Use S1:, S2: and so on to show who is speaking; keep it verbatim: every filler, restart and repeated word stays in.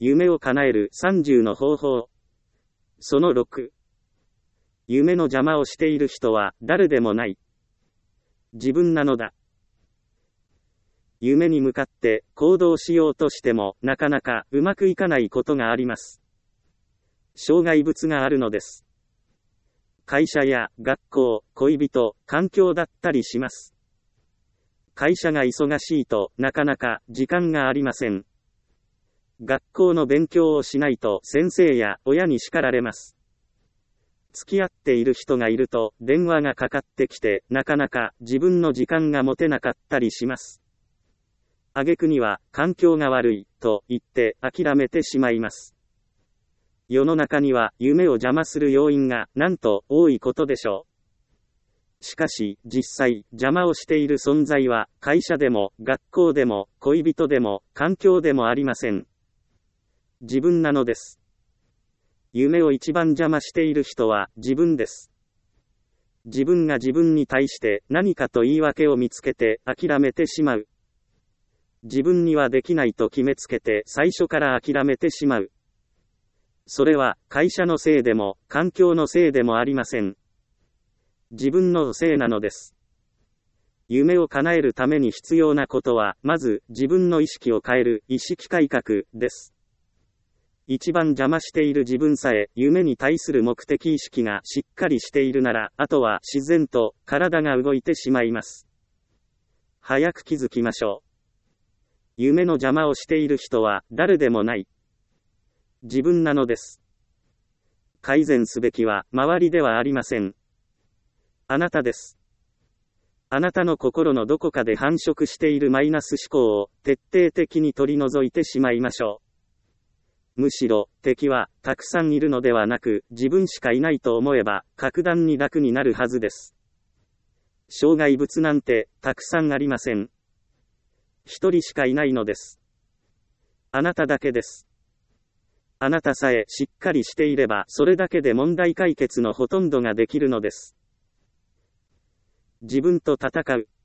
S1: 夢を叶えるさんじゅうの方法。そのろく。夢の邪魔をしている人は誰でもない。自分なのだ。夢に向かって行動しようとしてもなかなかうまくいかないことがあります。障害物があるのです。会社や学校、恋人、環境だったりします。会社が忙しいとなかなか時間がありません。学校の勉強をしないと先生や親に叱られます。付き合っている人がいると電話がかかってきてなかなか自分の時間が持てなかったりします。挙句には環境が悪いと言って諦めてしまいます。世の中には夢を邪魔する要因がなんと多いことでしょう。しかし実際邪魔をしている存在は会社でも学校でも恋人でも環境でもありません。自分なのです。夢を一番邪魔している人は自分です。自分が自分に対して何かと言い訳を見つけて諦めてしまう。自分にはできないと決めつけて最初から諦めてしまう。それは会社のせいでも環境のせいでもありません。自分のせいなのです。夢を叶えるために必要なことはまず自分の意識を変える意識改革です。一番邪魔している自分さえ夢に対する目的意識がしっかりしているなら、あとは自然と体が動いてしまいます。早く気づきましょう。夢の邪魔をしている人は誰でもない。自分なのです。改善すべきは周りではありません。あなたです。あなたの心のどこかで繁殖しているマイナス思考を徹底的に取り除いてしまいましょう。むしろ、敵は、たくさんいるのではなく、自分しかいないと思えば、格段に楽になるはずです。障害物なんて、たくさんありません。一人しかいないのです。あなただけです。あなたさえ、しっかりしていれば、それだけで問題解決のほとんどができるのです。自分と戦う。